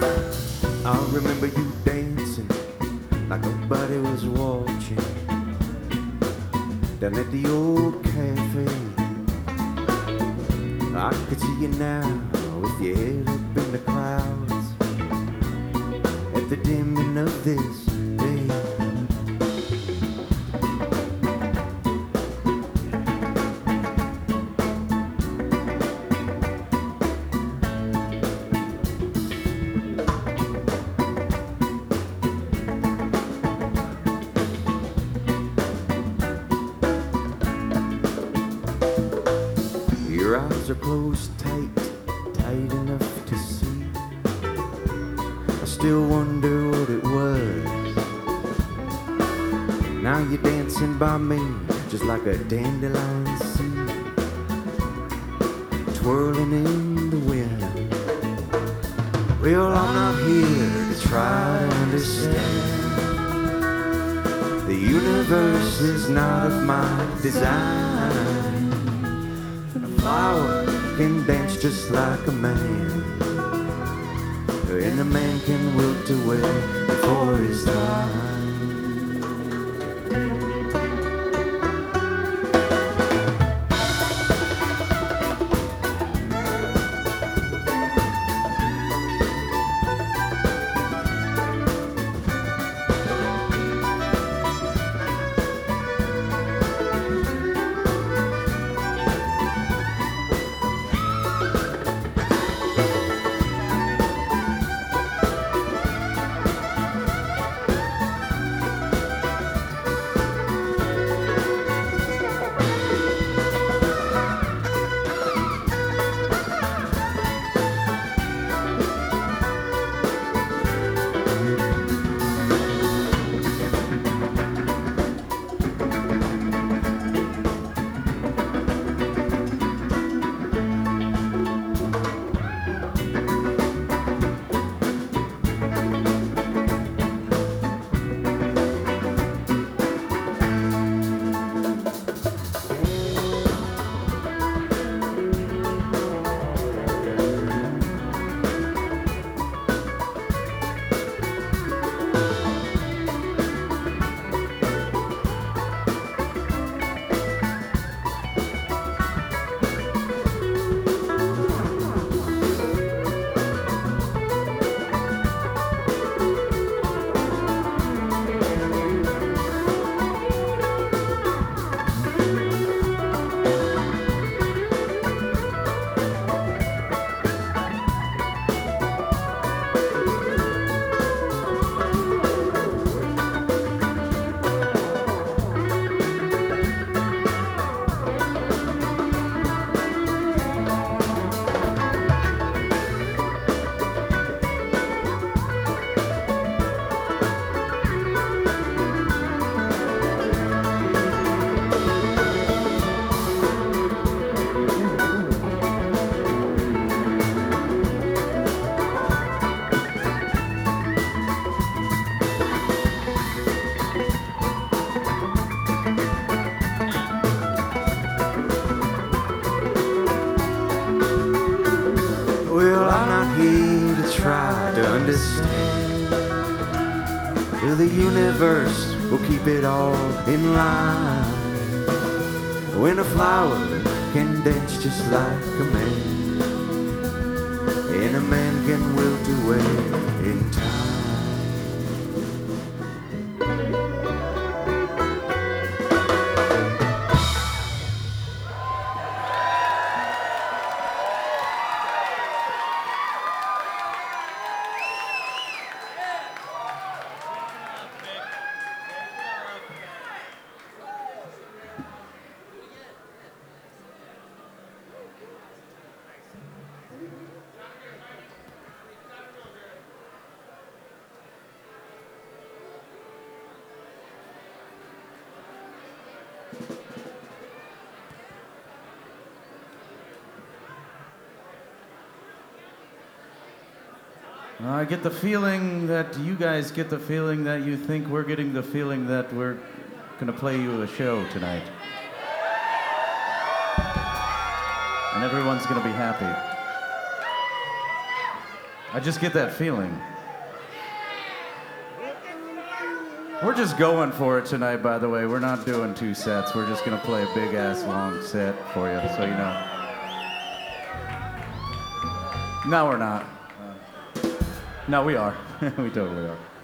I remember you dancing like nobody was watching down at the old cafe. I could see you now with your head up in the clouds at the dimming of this day. Your eyes are closed tight, tight enough to see. I still wonder what it was. Now you're dancing by me, just like a dandelion seed, twirling in the wind. Well, I'm not here to try to understand. The universe is not of my design. Flower can dance just like a man, and a man can wilt away before his time. Well, I'm not here to try to understand. Well, the universe will keep it all in line. When a flower can dance just like a man, and a man can wilt away in time. I get the feeling that you guys get the feeling that you think we're getting the feeling that we're going to play you a show tonight. And everyone's going to be happy. I just get that feeling. We're just going for it tonight, by the way. We're not doing 2 sets. We're just gonna play a big ass long set for you, so you know. No, we're not. No, we are. We totally are.